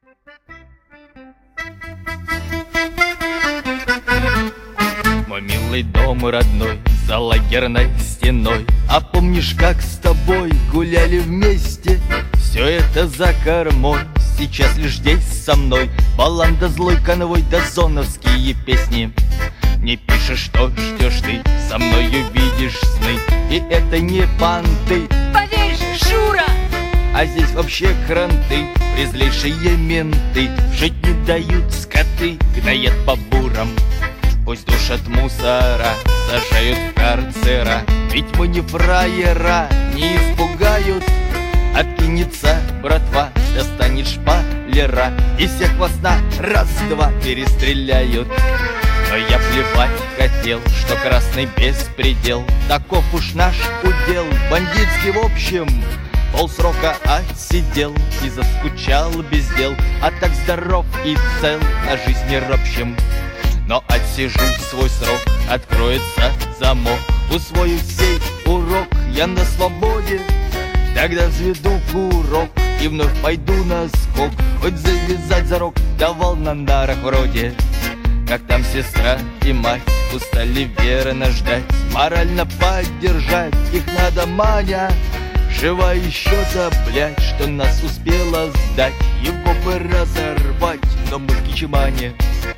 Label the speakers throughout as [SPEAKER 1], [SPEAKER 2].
[SPEAKER 1] Мой милый дом родной, за лагерной стеной. А помнишь, как с тобой гуляли вместе? Все это за кормой, сейчас лишь здесь со мной. Баланда, злой конвой, да зоновские песни. Не пишешь, что ждешь ты, со мною видишь сны. И это не понты,
[SPEAKER 2] поверь, Шура!
[SPEAKER 1] а здесь вообще кранты, презлейшие менты. Жить не дают скоты, гноят по бурам. Пусть душат мусора, сажают в карцера. Ведь мы не фраера, не испугают. Откинется братва, достанет шпалера, и всех вас на раз-два перестреляют. Но я плевать хотел, что красный беспредел. Таков уж наш удел, бандитский в общем. Полсрока отсидел и заскучал без дел. А так здоров и цел, на жизнь не ропщем. Но отсижу свой срок, откроется замок. Усвою сей урок, я на свободе. Тогда взведу курок и вновь пойду на скок. Хоть завязать зарок давал на нарах вроде. Как там сестра и мать устали верно ждать. Морально поддержать их надо, Маня. Жива еще та, блядь, что нас успела сдать. Его бы разорвать, но мы в Кичимане.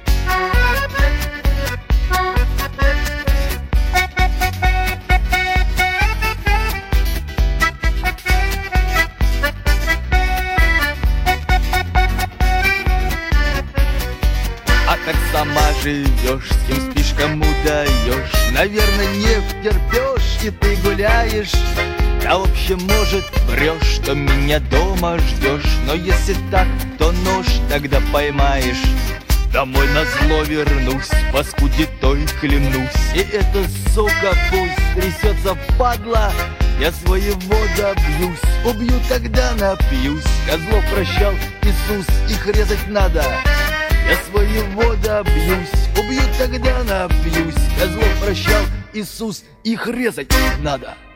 [SPEAKER 1] А так сама живешь, с кем спишь, кому даешь. Наверное, не втерпешь, и ты гуляешь. Да в общем, может, врешь, что меня дома ждешь. Но если так, то нож тогда поймаешь. Домой назло вернусь, паскуде той клянусь. И эта сука пусть трясется, падла. Я своего добьюсь, убью, тогда напьюсь. Козлов прощал Иисус, их резать надо. Я своего добьюсь, убью, тогда напьюсь. Козлов прощал Иисус, их резать надо.